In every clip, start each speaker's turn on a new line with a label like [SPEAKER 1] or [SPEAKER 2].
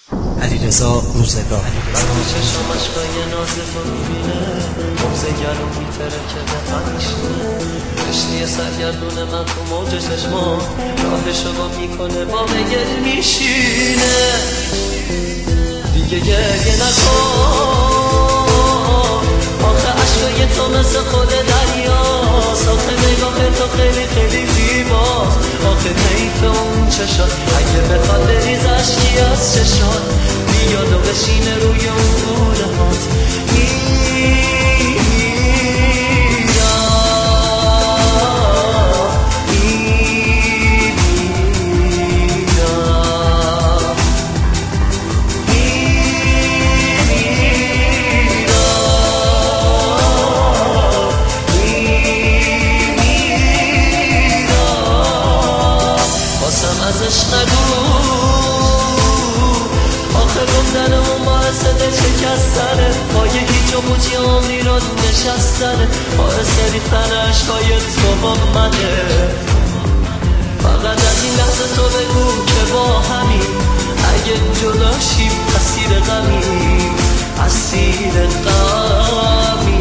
[SPEAKER 1] علیرضا روزگار.
[SPEAKER 2] وقتی چشم اشکای ناز تو میبینه موزه گلوم میترکه به پریشونه کشتی سرگردون من تو موج چشمان راهشو با میکنه با مگل میشینه دیگه گریه نکن آخه اشکای تو مثل خود دریاست آخه نگاه تو خیلی خیلی زیباست آخه حیف اون چشات اگه بخواد بریز اشکی از چشات بیاد و بشینه روی اون گوله هات ازش نگو آخه گفتن اون باعث دل شکستنه پای هیچ و پوچی عمری رو نشستنه باعث ریختن عشقای تو با منه فقط از این لحظه تو بگو که با همین اگه جدا شیم اسیر غمیم اسیر غمیم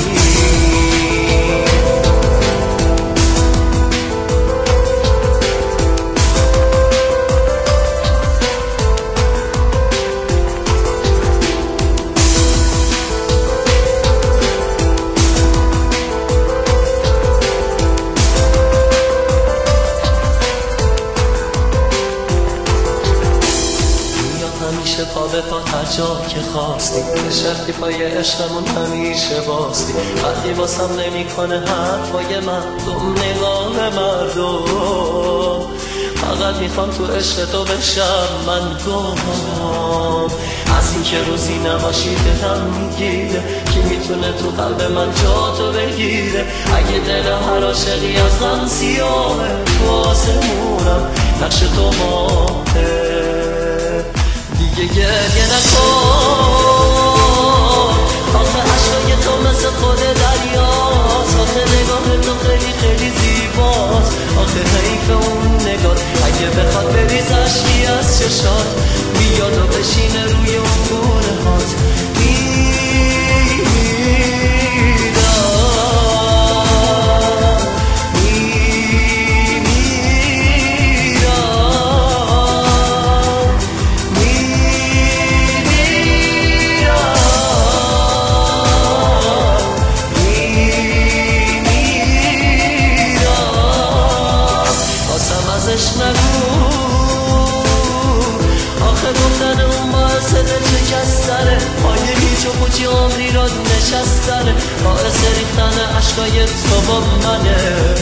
[SPEAKER 2] همیشه پا به پا هر جا که خواستی به شرطی پای عشقمون همیشه باستی وقتی واسم نمی کنه حرفای مردم نگاه مردم فقط میخوام تو عشق تو بشم من گم از این که روزی نباشی دلم میگیره کی میتونه تو قلب من جا تو بگیره اگه دل هر عاشقی از غم سیاهه تو آسمونم نقش تو ماهه دیگه گریه نکن آخه عشقای تو مثل خود دریاست آخه نگاه تو خیلی خیلی زیباست آخه حیف اون نگاه اگه بخواد بریز اشکی از چشات بیاد و بشینه روی اون گونه هات نگو آخه گفتن اون باعث دل شکستنه پای هیچ و پوچی عمری را نشستنه باعث ریختن عشقای تو با منه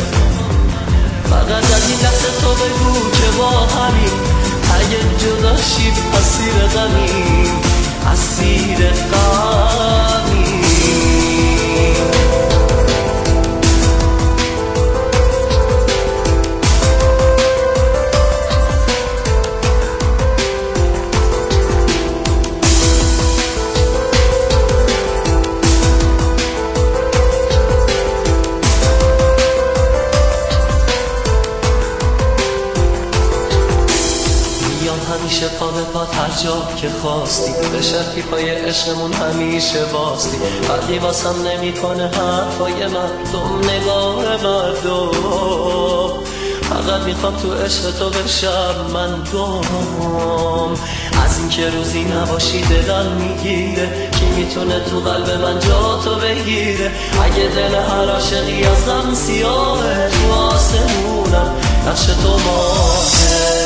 [SPEAKER 2] فقط از این لحظه تو بگو که با همین اگه جدا شیم اسیر غمیم اسیر غمیم همیشه پا به پا هر جا که خواستی به شرطی پای عشقمون همیشه باستی وقتی واسم نمی کنه حرفای مردم نگاه مردم فقط میخوام تو عشق تو بشم من گم از این که روزی نباشی دلم میگیره کی میتونه تو قلب من جا تو بگیره اگه دل هر عاشقی از غم سیاهه تو آسمونم نقش تو ماهه